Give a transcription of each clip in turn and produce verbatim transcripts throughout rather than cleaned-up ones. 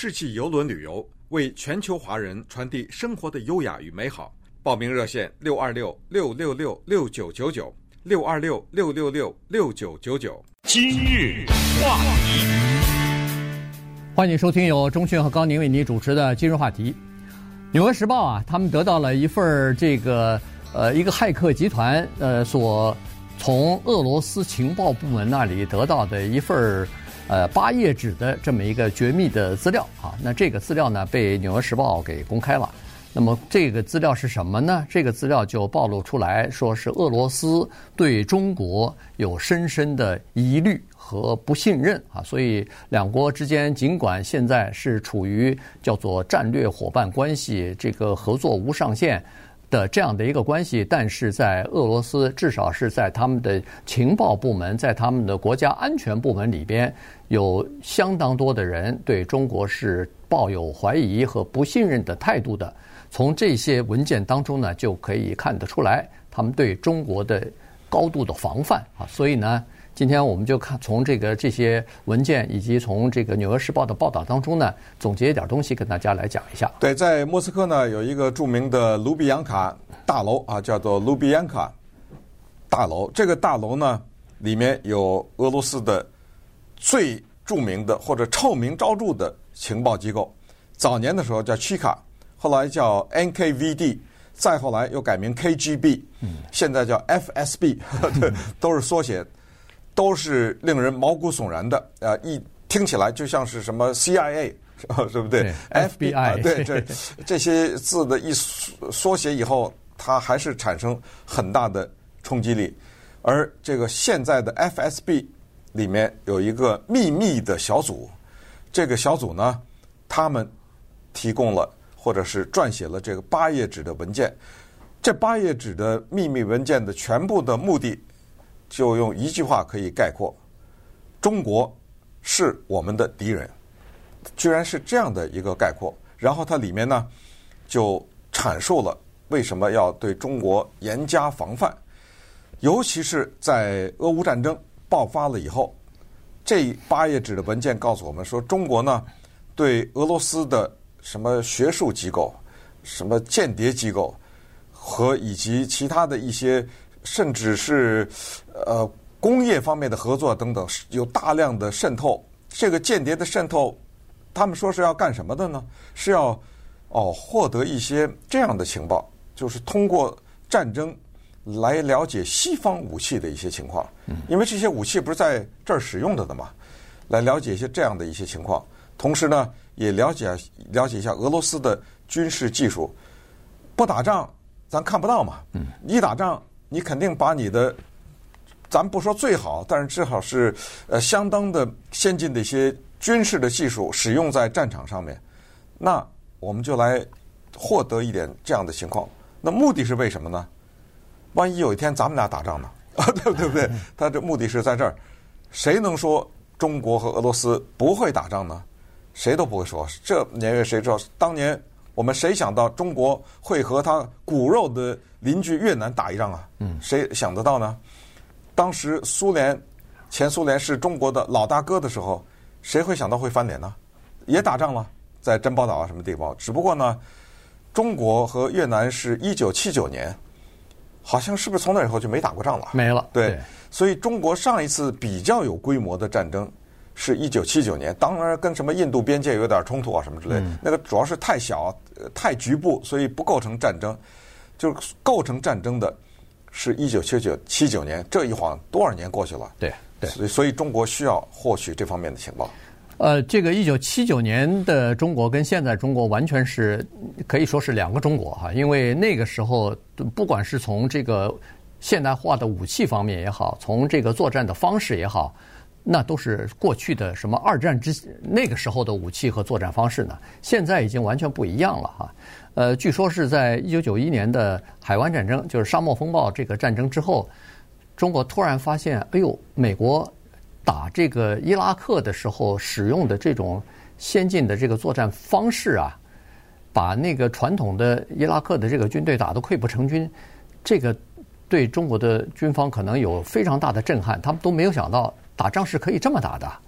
世纪邮轮旅游，为全球华人传递生活的优雅与美好。报名热线六二六六六六六九九九六二六六六六六九九九。 今日话题， 欢迎收听由钟迅和高宁为你主持的今日话题。纽约时报啊，他们得到了一份这个呃一个骇客集团呃所从俄罗斯情报部门那里得到的一份呃八页纸的这么一个绝密的资料啊。那这个资料呢被纽约时报给公开了。那么这个资料是什么呢？这个资料就暴露出来说是俄罗斯对中国有深深的疑虑和不信任啊，所以两国之间尽管现在是处于叫做战略伙伴关系，这个合作无上限的这样的一个关系，但是在俄罗斯至少是在他们的情报部门，在他们的国家安全部门里边，有相当多的人对中国是抱有怀疑和不信任的态度的。从这些文件当中呢，就可以看得出来，他们对中国的高度的防范啊。所以呢，今天我们就看从这个这些文件以及从这个《纽约时报》的报道当中呢，总结一点东西跟大家来讲一下。 对，在莫斯科呢有一个著名的卢比扬卡大楼啊，叫做卢比扬卡大楼。这个大楼呢里面有俄罗斯的最著名的或者臭名昭著的情报机构，早年的时候叫奇卡。后来叫 N K V D， 再后来又改名 K G B， 现在叫 F S B， 都是缩写，都是令人毛骨悚然的。呃，一听起来就像是什么 C I A， 对不对？ 对 F B I， 对，这这些字的一缩写以后，它还是产生很大的冲击力。而这个现在的 F S B 里面有一个秘密的小组，这个小组呢，他们提供了。或者是撰写了这个八页纸的文件，这八页纸的秘密文件的全部的目的，就用一句话可以概括：中国是我们的敌人。居然是这样的一个概括。然后它里面呢，就阐述了为什么要对中国严加防范，尤其是在俄乌战争爆发了以后，这八页纸的文件告诉我们说，中国呢对俄罗斯的什么学术机构、什么间谍机构和以及其他的一些，甚至是呃工业方面的合作等等，有大量的渗透。这个间谍的渗透，他们说是要干什么的呢？是要哦获得一些这样的情报，就是通过战争来了解西方武器的一些情况，因为这些武器不是在这儿使用的的嘛，来了解一些这样的一些情况。同时呢，也了解了解一下俄罗斯的军事技术。不打仗，咱看不到嘛。嗯，一打仗，你肯定把你的，咱不说最好，但是至少是呃相当的先进的一些军事的技术使用在战场上面。那我们就来获得一点这样的情况。那目的是为什么呢？万一有一天咱们俩打仗呢？啊，对不对？他的目的是在这儿。谁能说中国和俄罗斯不会打仗呢？谁都不会说，这年月谁知道？当年我们谁想到中国会和他骨肉的邻居越南打一仗啊？嗯，谁想得到呢？当时苏联、前苏联是中国的老大哥的时候，谁会想到会翻脸呢？也打仗了，在珍宝岛啊什么地方。只不过呢，中国和越南是一九七九年，好像是不是从那以后就没打过仗了？ 没了。 对， 对， 所以中国上一次比较有规模的战争是一九七九年，当然跟什么印度边界有点冲突啊什么之类的，嗯、那个主要是太小、太局部，所以不构成战争。就是构成战争的是一九七九七九年，这一晃多少年过去了？ 对对， 所以所以中国需要获取这方面的情报。 呃，这个一九七九年的中国跟现在中国完全是可以说是两个中国哈，因为那个时候不管是从这个现代化的武器方面也好，从这个作战的方式也好。那都是过去的什么二战之那个时候的武器和作战方式呢？现在已经完全不一样了哈。呃，据说是在一九九一年的海湾战争，就是沙漠风暴这个战争之后，中国突然发现，哎呦，美国打这个伊拉克的时候使用的这种先进的这个作战方式啊，把那个传统的伊拉克的这个军队打得溃不成军，这个对中国的军方可能有非常大的震撼，他们都没有想到打仗是可以这么打的。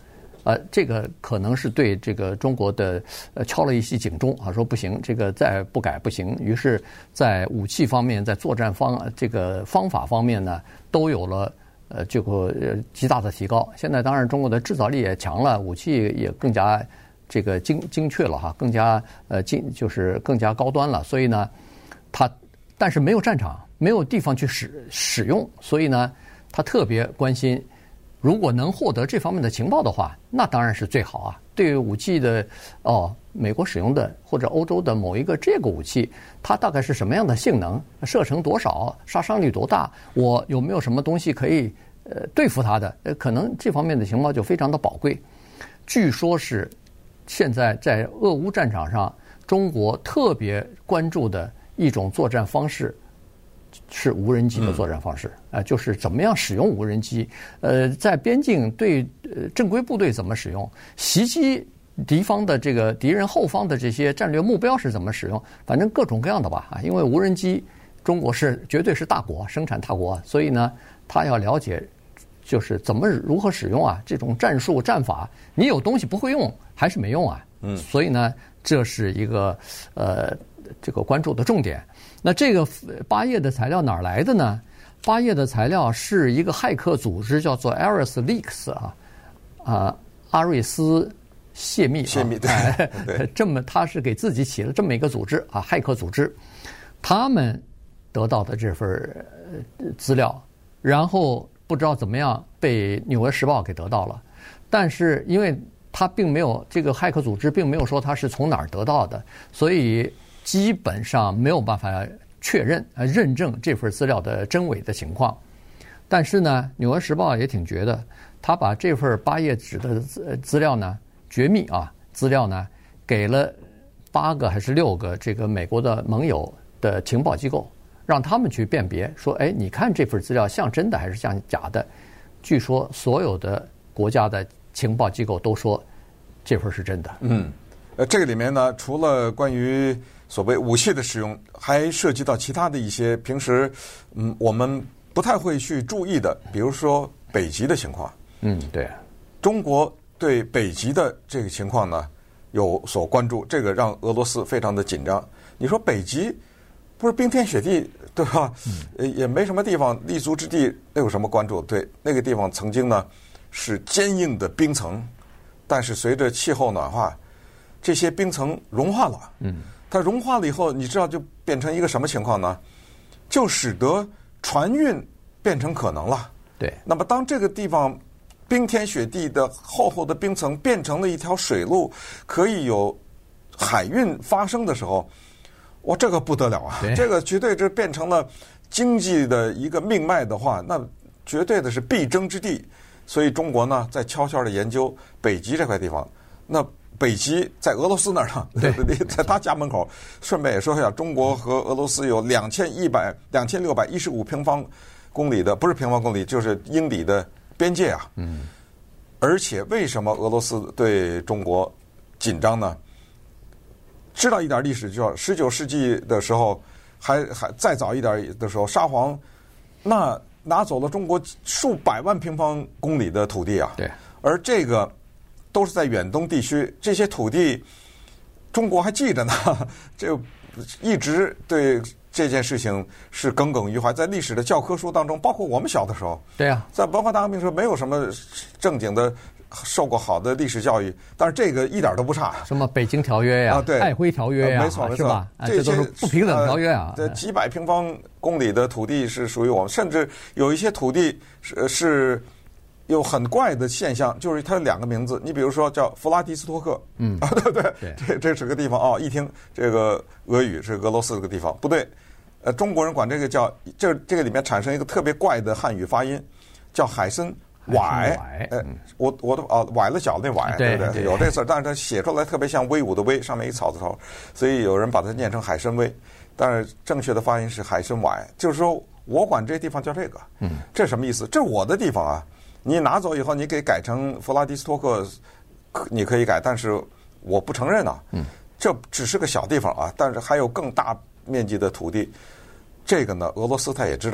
呃，这个可能是对这个中国的呃敲了一些警钟啊，说不行，这个再不改不行。于是，在武器方面，在作战方这个方法方面呢，都有了呃这个呃极大的提高。现在当然中国的制造力也强了，武器也更加这个精精确了哈，更加呃精就是更加高端了。所以呢，它但是没有战场，没有地方去使使用，所以呢，他特别关心。如果能获得这方面的情报的话，那当然是最好啊。对于武器的哦，美国使用的或者欧洲的某一个这个武器，它大概是什么样的性能，射程多少，杀伤力多大，我有没有什么东西可以呃对付它的？呃，可能这方面的情报就非常的宝贵。据说是现在在俄乌战场上，中国特别关注的一种作战方式。是无人机的作战方式，啊、呃，就是怎么样使用无人机，呃，在边境对呃正规部队怎么使用，袭击敌方的这个敌人后方的这些战略目标是怎么使用，反正各种各样的吧，啊，因为无人机中国是绝对是大国，生产大国，所以呢，他要了解就是怎么如何使用啊，这种战术战法，你有东西不会用还是没用啊，嗯，所以呢，这是一个呃这个关注的重点。那这个八页的材料哪儿来的呢？八页的材料是一个骇客组织，叫做 Ares Leaks 啊，啊，阿瑞斯泄密， 泄密，对， 哎、对这么他是给自己起了这么一个组织啊，骇客组织，他们得到的这份资料，然后不知道怎么样被《纽约时报》给得到了，但是因为他并没有这个骇客组织并没有说他是从哪儿得到的，所以。基本上没有办法确认、呃认证这份资料的真伪的情况，但是呢，《纽约时报》也挺绝的，他把这份八页纸的资资料呢，绝密啊资料呢，给了八个还是六个这个美国的盟友的情报机构，让他们去辨别，说，哎，你看这份资料像真的还是像假的？据说所有的国家的情报机构都说这份是真的。 嗯，呃，这个里面呢，除了关于所谓武器的使用，还涉及到其他的一些平时嗯我们不太会去注意的，比如说北极的情况。 嗯，对， 中国对北极的这个情况呢有所关注，这个让俄罗斯非常的紧张。你说北极不是冰天雪地，对吧？嗯，也没什么地方立足之地，那有什么关注？对，那个地方曾经呢是坚硬的冰层，但是随着气候暖化，这些冰层融化了。嗯。它融化了以后，你知道就变成一个什么情况呢？就使得船运变成可能了。 对。 那么当这个地方冰天雪地的厚厚的冰层变成了一条水路，可以有海运发生的时候，哇，这个不得了啊！这个绝对是变成了经济的一个命脉的话，那绝对的是必争之地。所以中国呢，在悄悄的研究北极这块地方。那北极在俄罗斯那儿呢，对对对，在他家门口。顺便也说一下，中国和俄罗斯有两千一百两千六百一十五平方公里的，不是平方公里，就是英里的边界啊。嗯。而且为什么俄罗斯对中国紧张呢？知道一点历史，就要十九世纪的时候，还还再早一点的时候，沙皇那拿走了中国数百万平方公里的土地啊。 对。 而这个。都是在远东地区，这些土地，中国还记着呢。这一直对这件事情是耿耿于怀，在历史的教科书当中，包括我们小的时候， 对呀、啊， 在文化大革命时候没有什么正经的受过好的历史教育，但是这个一点都不差。 什么北京条约呀、 啊，对， 瑷珲条约呀、 啊，没错没错， 是吧？ 这些都是不平等条约啊。 这、呃、几百平方公里的土地是属于我们，甚至有一些土地是是。有很怪的现象，就是它有两个名字。你比如说叫弗拉迪斯托克，嗯啊，对对， 对这这是个地方哦。一听这个俄语是俄罗斯这个地方，不对，呃，中国人管这个叫这这个里面产生一个特别怪的汉语发音，叫海参崴。呃，我我都啊崴了脚那崴，对不对？有这字，但是它写出来特别像威武的威，上面一草字头，所以有人把它念成海参崴，但是正确的发音是海参崴。就是说我管这地方叫这个，嗯，这什么意思？这是我的地方啊。你拿走以后，你给改成弗拉迪斯托克，你可以改，但是我不承认啊。嗯，这只是个小地方啊，但是还有更大面积的土地。这个呢，俄罗斯他也知道，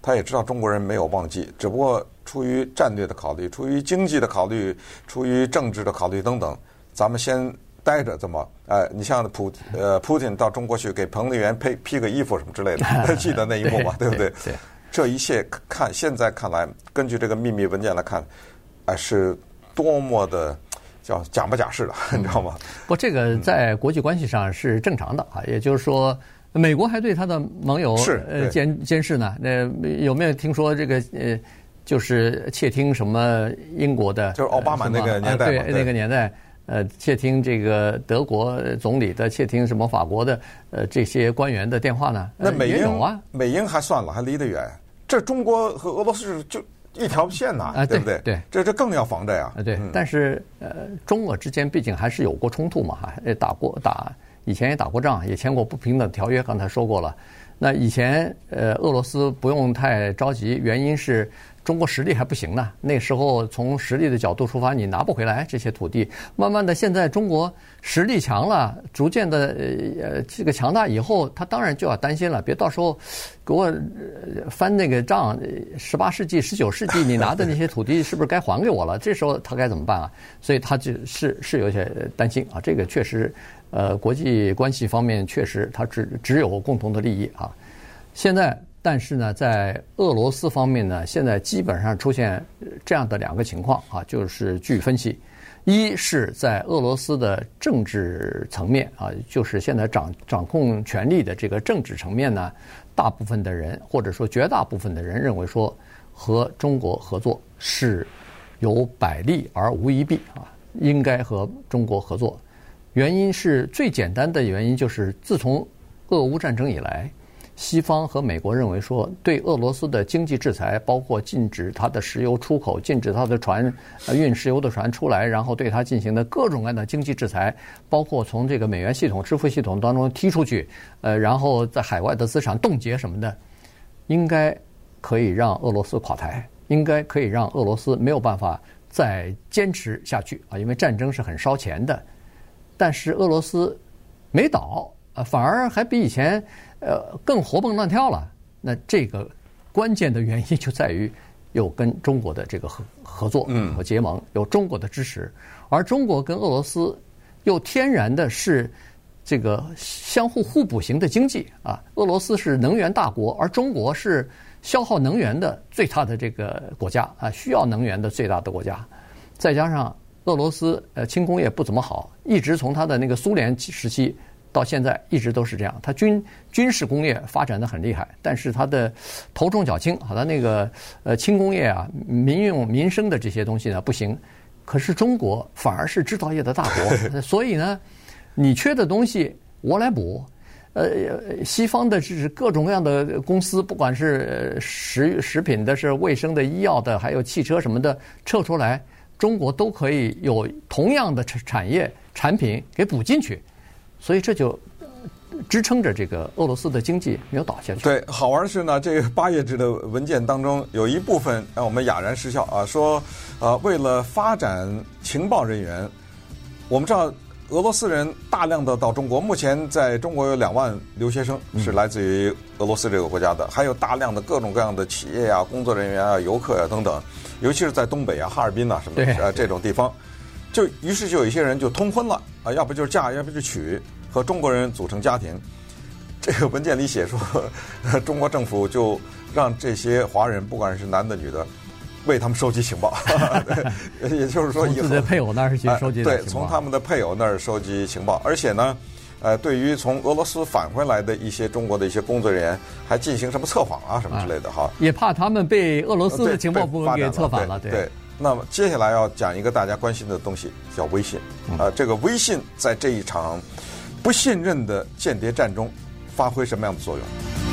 他也知道中国人没有忘记，只不过出于战略的考虑，出于经济的考虑，出于政治的考虑等等，咱们先待着。怎么？呃，你像普呃普京到中国去给彭丽媛披披个衣服什么之类的，记得那一幕嘛，对不对？ 对。 这一切看现在看来，根据这个秘密文件来看，哎、呃，是多么的叫假不假式的，你知道吗？ 不，这个在国际关系上是正常的啊，也就是说。美国还对他的盟友呃监监视呢，那有没有听说这个呃，就是窃听什么英国的， 就是奥巴马那个年代、 呃，对那个年代，呃，窃听这个德国总理的，窃听什么法国的呃这些官员的电话呢？ 那美英、 呃、有啊， 美英还算了，还离得远，这中国和俄罗斯就一条线呐、 啊， 对不对？ 对， 这这更要防着呀。 啊，对，嗯、但是呃，中俄之间毕竟还是有过冲突嘛，哈，打过打。以前也打过仗，也签过不平等条约，刚才说过了。那以前呃，俄罗斯不用太着急，原因是中国实力还不行呢。那时候从实力的角度出发，你拿不回来这些土地。慢慢的，现在中国实力强了，逐渐的呃这个强大以后，他当然就要担心了，别到时候给我翻那个账，十八世纪、十九世纪你拿的那些土地是不是该还给我了？这时候他该怎么办啊？所以他就是是有些担心啊。这个确实。呃，国际关系方面确实，它只只有共同的利益啊。现在，但是呢，在俄罗斯方面呢，现在基本上出现这样的两个情况啊，就是据分析，一是在俄罗斯的政治层面啊，就是现在掌掌控权力的这个政治层面呢，大部分的人或者说绝大部分的人认为说，和中国合作是有百利而无一弊啊，应该和中国合作。原因是最简单的原因，就是自从俄乌战争以来，西方和美国认为说，对俄罗斯的经济制裁，包括禁止它的石油出口，禁止它的船运石油的船出来，然后对它进行的各种各样的经济制裁，包括从这个美元系统、支付系统当中踢出去，呃，然后在海外的资产冻结什么的，应该可以让俄罗斯垮台，应该可以让俄罗斯没有办法再坚持下去啊，因为战争是很烧钱的。但是俄罗斯没倒啊，反而还比以前呃更活蹦乱跳了。那这个关键的原因就在于有跟中国的这个合合作和结盟，有中国的支持，而中国跟俄罗斯又天然的是这个相互互补型的经济啊。俄罗斯是能源大国，而中国是消耗能源的最大的这个国家啊，需要能源的最大的国家，再加上。俄罗斯呃轻工业不怎么好，一直从它的那个苏联时期到现在一直都是这样。它军军事工业发展得很厉害，但是它的头重脚轻，好，它那个呃轻工业啊、民用民生的这些东西呢不行。可是中国反而是制造业的大国，所以呢，你缺的东西我来补。呃，西方的是各种各样的公司，不管是食食品的、是卫生的、医药的，还有汽车什么的，撤出来。中国都可以有同样的产业产品给补进去，所以这就支撑着这个俄罗斯的经济没有倒下去。 对，好玩的是呢，这个八页纸的文件当中有一部分让我们哑然失笑啊，说呃，为了发展情报人员，我们知道俄罗斯人大量的到中国，目前在中国有两万留学生是来自于俄罗斯这个国家的，还有大量的各种各样的企业啊、工作人员啊、游客啊等等。尤其是在东北啊、哈尔滨啊什么的呃这种地方，就于是就有一些人就通婚了啊，要不就是嫁，要不就娶，和中国人组成家庭。这个文件里写说，中国政府就让这些华人，不管是男的女的，为他们收集情报，也就是说，以后从自己的配偶那儿去收集情报、 呃、对，从他们的配偶那儿收集情报，而且呢。呃，对于从俄罗斯返回来的一些中国的一些工作人员，还进行什么测访啊什么之类的哈、啊， 也怕他们被俄罗斯的情报部门给策反了。 对，对那么接下来要讲一个大家关心的东西，叫微信。啊、呃，这个微信在这一场不信任的间谍战中发挥什么样的作用？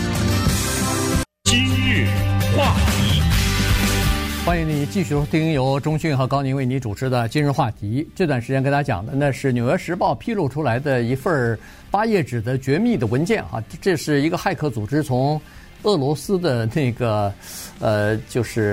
今日话题。 欢迎你继续收听由钟迅和高宁为你主持的今日话题。这段时间跟大家讲的那是《纽约时报》披露出来的一份八页纸的绝密的文件啊，这是一个骇客组织从俄罗斯的那个呃，就是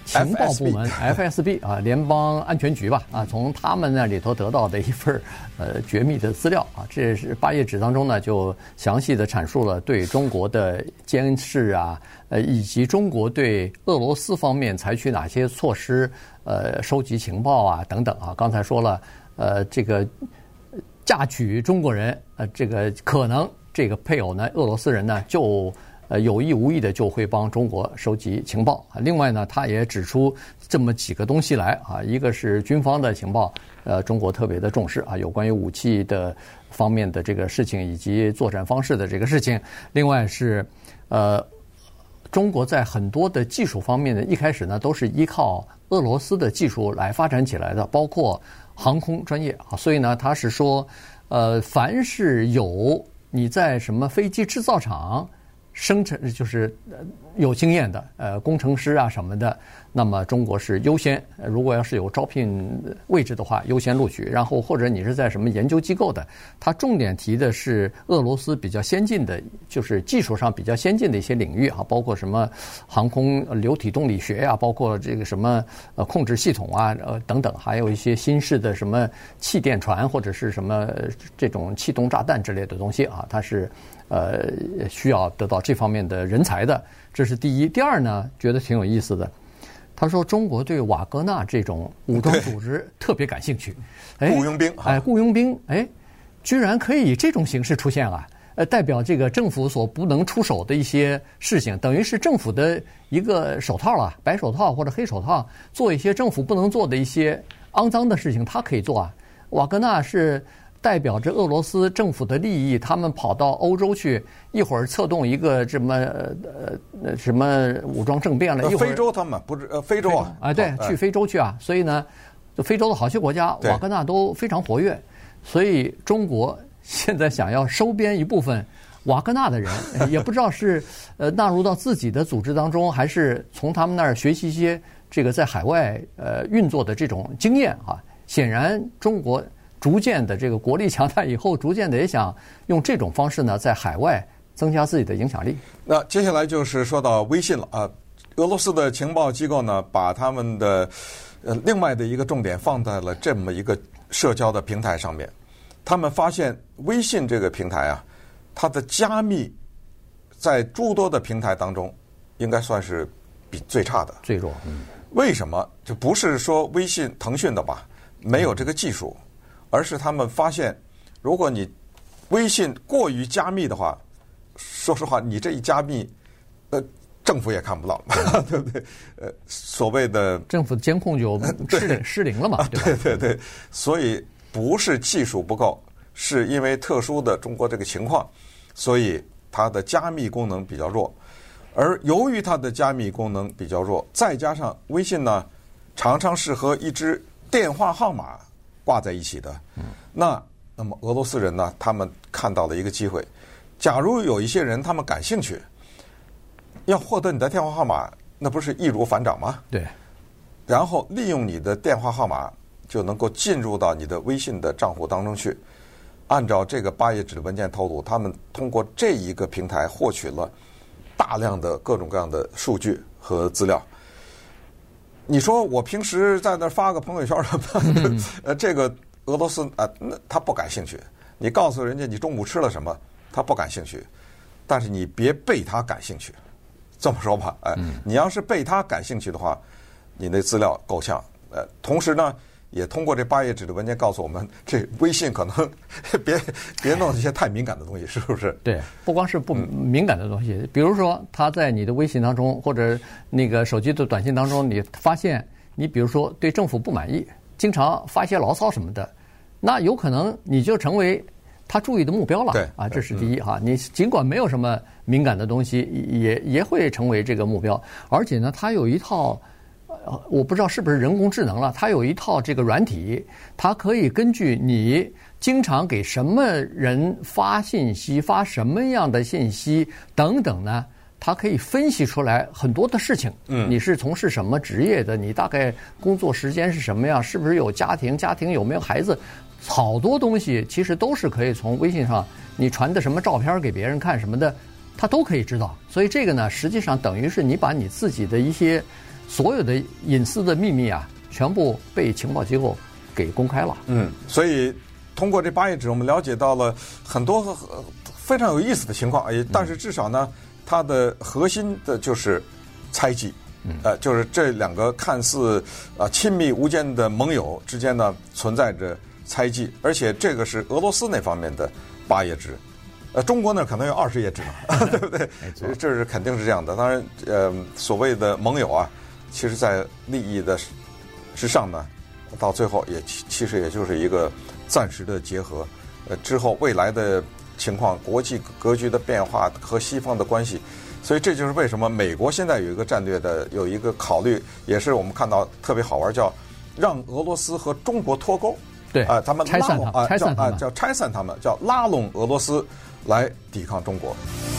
情报部门 F S B 啊，联邦安全局吧啊，从他们那里头得到的一份呃绝密的资料啊，这是八页纸当中呢就详细的阐述了对中国的监视啊，呃以及中国对俄罗斯方面采取哪些措施，呃收集情报啊等等啊。刚才说了，呃这个嫁娶中国人，呃这个可能这个配偶呢，俄罗斯人呢就。呃，有意无意的就会帮中国收集情报啊。另外呢，他也指出这么几个东西来啊，一个是军方的情报，呃，中国特别的重视啊，有关于武器的方面的这个事情以及作战方式的这个事情。另外是，呃，中国在很多的技术方面呢，一开始呢都是依靠俄罗斯的技术来发展起来的，包括航空专业啊。所以呢，他是说，呃，凡是有你在什么飞机制造厂。生产就是有经验的呃工程师啊什么的，那么中国是优先，如果要是有招聘位置的话，优先录取。然后或者你是在什么研究机构的，他重点提的是俄罗斯比较先进的，就是技术上比较先进的一些领域啊，包括什么航空流体动力学啊，包括这个什么呃控制系统啊呃等等，还有一些新式的什么气垫船或者是什么这种气动炸弹之类的东西啊，它是。呃，需要得到这方面的人才的，这是第一。第二呢，觉得挺有意思的。他说，中国对瓦格纳这种武装组织特别感兴趣。 哎，雇佣兵， 哎，雇佣兵，哎，居然可以以这种形式出现啊！呃，代表这个政府所不能出手的一些事情，等于是政府的一个手套了，白手套或者黑手套，做一些政府不能做的一些肮脏的事情，他可以做啊。瓦格纳是。代表着俄罗斯政府的利益，他们跑到欧洲去，一会儿策动一个什么呃什么武装政变了，一会儿非洲他们不是呃非洲啊啊对，去非洲去啊，所以呢，非洲的好些国家瓦格纳都非常活跃，所以中国现在想要收编一部分瓦格纳的人，也不知道是呃纳入到自己的组织当中，还是从他们那儿学习一些这个在海外呃运作的这种经验啊。显然中国。逐渐的这个国力强大以后，逐渐的也想用这种方式呢，在海外增加自己的影响力。 那接下来就是说到微信了啊，俄罗斯的情报机构呢，把他们的呃另外的一个重点放在了这么一个社交的平台上面。他们发现微信这个平台啊，它的加密在诸多的平台当中，应该算是比最差的， 最弱。嗯， 为什么？就不是说微信、腾讯的吧，没有这个技术。而是他们发现，如果你微信过于加密的话，说实话，你这一加密，呃，政府也看不到，对不对？呃，所谓的政府监控就失灵失灵了嘛，对吧？ 对对对，所以不是技术不够，是因为特殊的中国这个情况，所以它的加密功能比较弱。而由于它的加密功能比较弱，再加上微信呢，常常是和一支电话号码挂在一起的，那那么俄罗斯人呢？他们看到了一个机会，假如有一些人他们感兴趣，要获得你的电话号码，那不是易如反掌吗？ 对。 然后利用你的电话号码，就能够进入到你的微信的账户当中去。按照这个八页纸的文件透露，他们通过这一个平台获取了大量的各种各样的数据和资料。你说我平时在那发个朋友圈什么，呃，这个俄罗斯啊，那他不感兴趣。你告诉人家你中午吃了什么，他不感兴趣。但是你别被他感兴趣，这么说吧，哎，你要是被他感兴趣的话，你那资料够呛。呃，同时呢，也通过这八页纸的文件告诉我们，这微信可能别别弄一些太敏感的东西，是不是？ 对，不光是不敏感的东西，比如说他在你的微信当中或者那个手机的短信当中，你发现你比如说对政府不满意，经常发一些牢骚什么的，那有可能你就成为他注意的目标了。 对啊，这是第一哈。你尽管没有什么敏感的东西，也也会成为这个目标，而且呢，它有一套。我不知道是不是人工智能了，它有一套这个软体，它可以根据你经常给什么人发信息、发什么样的信息等等呢，它可以分析出来很多的事情。嗯，你是从事什么职业的？你大概工作时间是什么样？是不是有家庭？家庭有没有孩子？好多东西其实都是可以从微信上你传的什么照片给别人看什么的，它都可以知道。所以这个呢，实际上等于是你把你自己的一些所有的隐私的秘密啊，全部被情报机构给公开了。 嗯，所以通过这八页纸，我们了解到了很多非常有意思的情况。也但是至少呢，它的核心的就是猜忌。呃，就是这两个看似啊、呃、亲密无间的盟友之间呢，存在着猜忌，而且这个是俄罗斯那方面的八页纸。呃，中国呢可能有二十页纸呢，对不对？这是肯定是这样的。当然，呃，所谓的盟友啊，其实在利益的之上呢，到最后也其实也就是一个暂时的结合。呃，之后未来的情况、国际格局的变化和西方的关系，所以这就是为什么美国现在有一个战略的有一个考虑，也是我们看到特别好玩，叫让俄罗斯和中国脱钩。 对啊、呃，他们拆散他们，拆散他们， 叫拆散他们，叫拉拢俄罗斯来抵抗中国。